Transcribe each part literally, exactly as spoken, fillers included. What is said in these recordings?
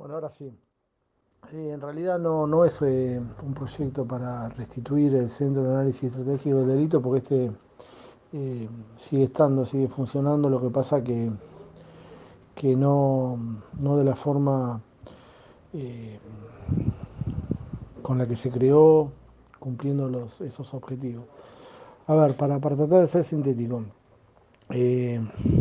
Bueno, ahora sí. Eh, en realidad no, no es eh, un proyecto para restituir el Centro de Análisis Estratégico del Delito, porque este eh, sigue estando, sigue funcionando. Lo que pasa que, que no, no de la forma eh, con la que se creó, cumpliendo los, esos objetivos. A ver, para, para tratar de ser sintético, eh,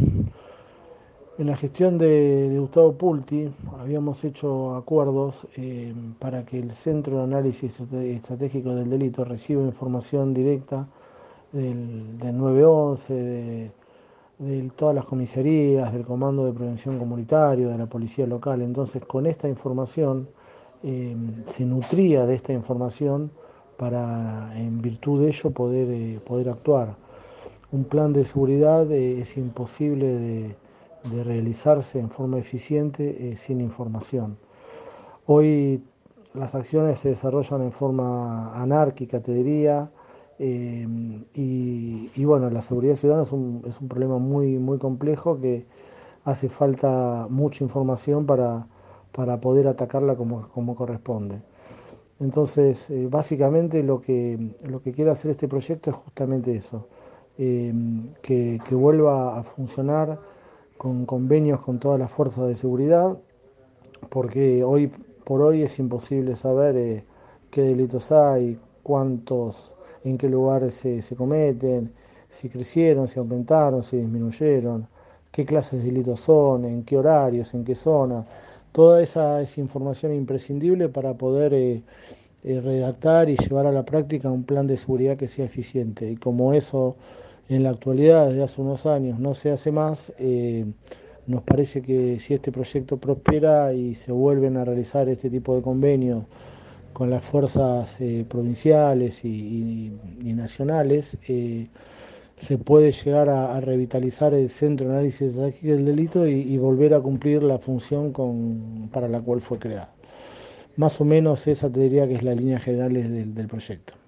en la gestión de, de Gustavo Pulti habíamos hecho acuerdos eh, para que el Centro de Análisis Estratégico del Delito reciba información directa del, del nueve once, de, de todas las comisarías, del Comando de Prevención Comunitario, de la Policía Local. Entonces, con esta información, eh, se nutría de esta información para, en virtud de ello, poder, eh, poder actuar. Un plan de seguridad eh, es imposible de, de realizarse en forma eficiente eh, sin información. Hoy las acciones se desarrollan en forma anárquica, te diría, eh, y, y, bueno, la seguridad ciudadana es un, es un problema muy, muy complejo que hace falta mucha información para, para poder atacarla como, como corresponde. Entonces, eh, básicamente lo que, lo que quiere hacer este proyecto es justamente eso, eh, que, que vuelva a funcionar con convenios con todas las fuerzas de seguridad, porque hoy por hoy es imposible saber eh, qué delitos hay, cuántos, en qué lugares se, se cometen, si crecieron, si aumentaron, si disminuyeron, qué clases de delitos son, en qué horarios, en qué zona. Toda esa es información imprescindible para poder eh, eh, redactar y llevar a la práctica un plan de seguridad que sea eficiente. Y como eso en la actualidad, desde hace unos años, no se hace más, eh, nos parece que si este proyecto prospera y se vuelven a realizar este tipo de convenios con las fuerzas eh, provinciales y, y, y nacionales, eh, se puede llegar a, a, revitalizar el Centro de Análisis Estratégico del Delito y, y volver a cumplir la función con, para la cual fue creado. Más o menos esa te diría que es la línea general del, del proyecto.